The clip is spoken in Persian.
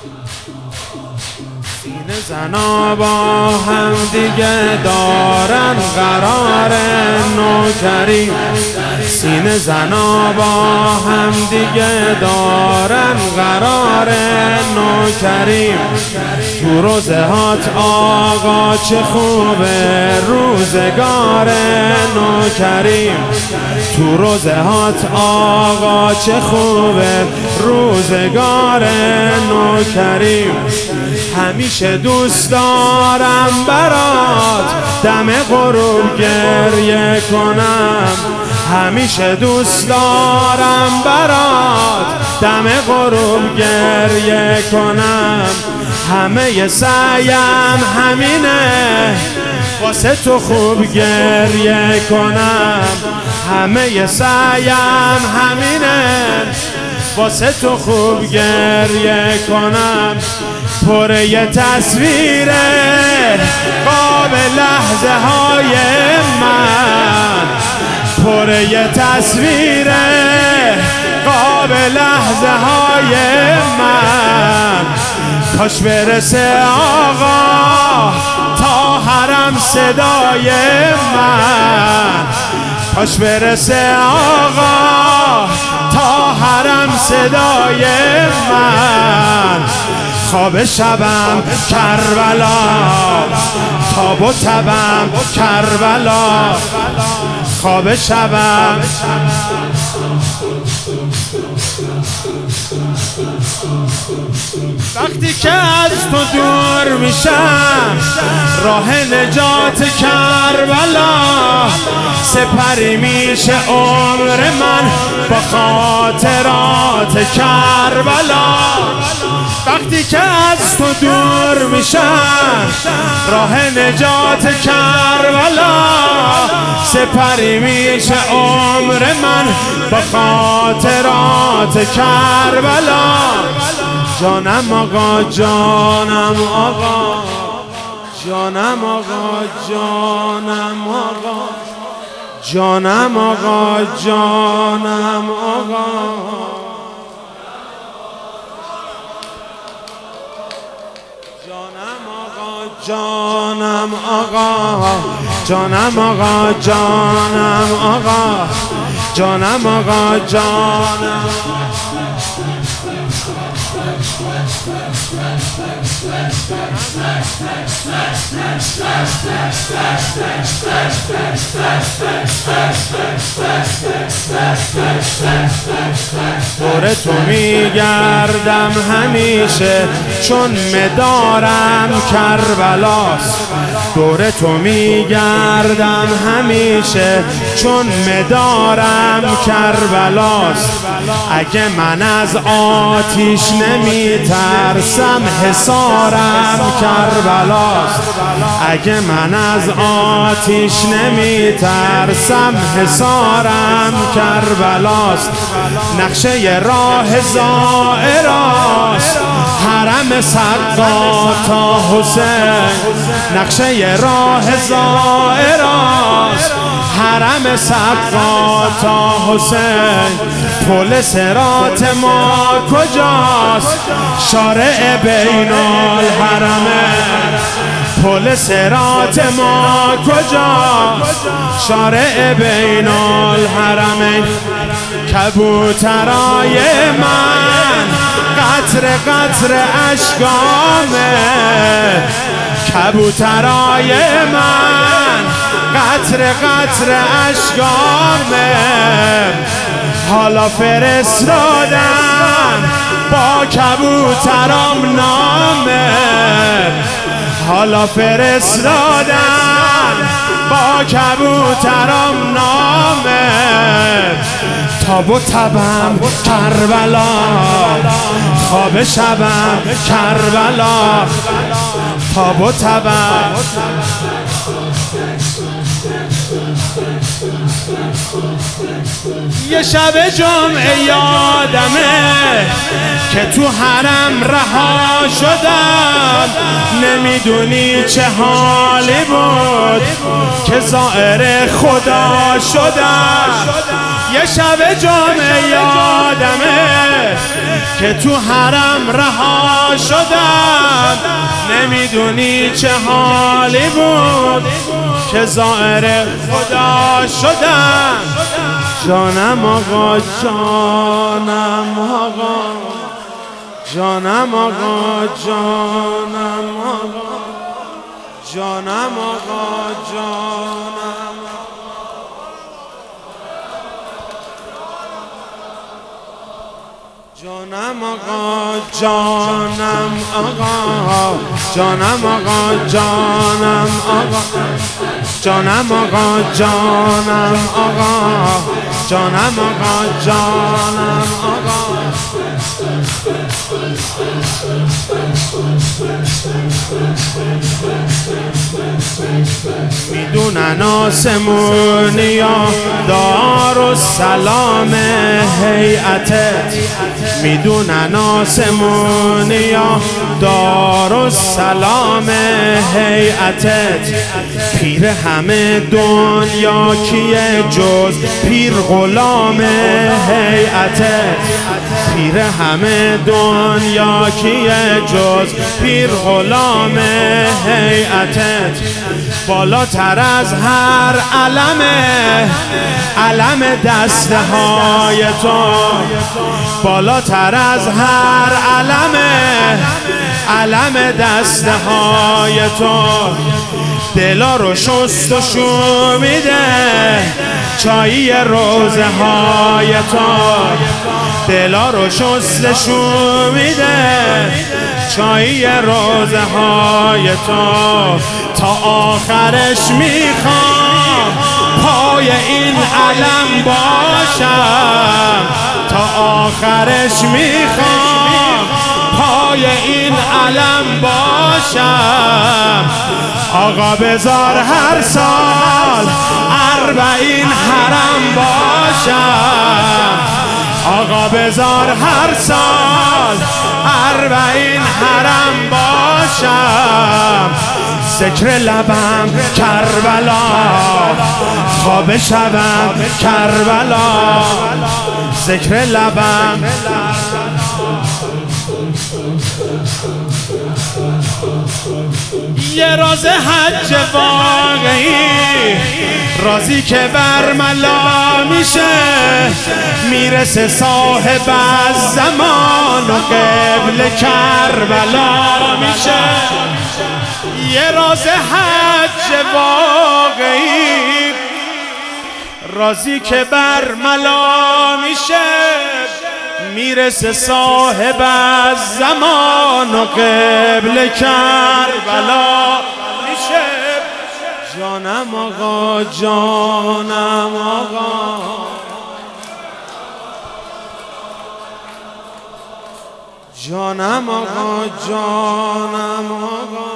سینه زنا با هم دیگه دارن قرار نوکری، سینه زنا با هم دیگه دارن قرار نوکری. تو روزهات آقا چه خوبه روزگار نوکری، تو روزهات آقا چه خوبه روزگار نوکری. همیشه دوست دارم برات دم غروب گریه کنم، همیشه دوست دارم برات دم غروب گریه کنم. همه سعیم همینه واسه تو خوب گریه کنم، همه سعیم همینه واسه تو خوب گریه کنم. پر یه تصویره قاب لحظه های من، پر یه تصویره قاب لحظه های من. کاش برسه آقا تا حرم صدای من، کاش برسه آقا تا حرم صدای من. خواب شبم کربلا تاب و تبم کربلا، خواب شبم وقتی که از تو دور میشم راه نجات کربلا، سپری میشه عمر من با خاطرات کربلا. وقتی که از تو دور میشم راه نجات کربلا، سپری میشه عمر من با خاطرات کربلا. جانم آقا جانم آقا جانم آقا جانم آقا جانم آقا جانم آقا جانم آقا جانم آقا جانم آقا جانم آقا جانم. دور تو میگردم همیشه چون مدارم کربلاست، دور تو میگردم همیشه چون مدارم کربلاست. اگه من از آتیش نمیترسم حصارم کربلاست، اگه من از آتیش نمیترسم حصارم کربلاست. نقشه راه زائراست حرم سقا تا حسین، نقشه راه زائراست حرم سقا تا حسین. پل صراط ما کجاست شارع بین الحرمه، پل صراط ما کجاست شارع بین الحرمین. کبوترای من قطر قطر اشکامه، کبوترای من قطر قطر اشکامه. حالا فرستادم با کبوترام نامه، حالا فرستادم با کبوترام نامه. تاب و تبم کربلا خواب شبم کربلا، تاب و تبم. یه شب جمعه یادمه که تو حرم رها شدم، نمیدونی چه حالی بود که زائر خدا شدم. یه شب جامعه یادمه که تو حرم رها شدم، نمیدونی چه حالی بود که زائر خدا شدم. جانم آقا، جانم آقا، جانم آقا، جانم آقا، جانم آقا، جانم. جانم آقا، جانم آقا، جانم آقا، جانم آقا، جانم آقا، جانم آقا، جانم آقا، جانم آقا. میدونن آسمونیا دارالسلام هیئتت، میدونن آسمونیا دارالسلام هیئتت. پیر همه دنیا کیه جز پیر غلام هیئتت، پیر همه دنیا کیه جز پیر غلام هیئتت. بالاتر از هر علم دسته های تو، بالاتر از هر علم دسته های تو. دلا رو شست و شو میده چایی روزه های تو، دلا رو شست و شو میده چایی روزه های تو. تا آخرش میخوام پای این علم باشم، تا آخرش میخوام پای این علم باشم. آقا بذار هر سال 40 حرم باشم، آقا بذار هر سال 40 حرم باشم. ذکر لبم کربلا، خواب شبم کربلا، ذکر لبم. یه راز حج واقعی، رازی که برملا میشه، میرسه صاحب از زمان و قبل کربلا میشه. یه راز حج واقعی، رازی که برملا میشه، میرسه صاحب از زمان و قبل کربلا میشه. جانم آقا، جانم آقا، جانم آقا، جانم آقا.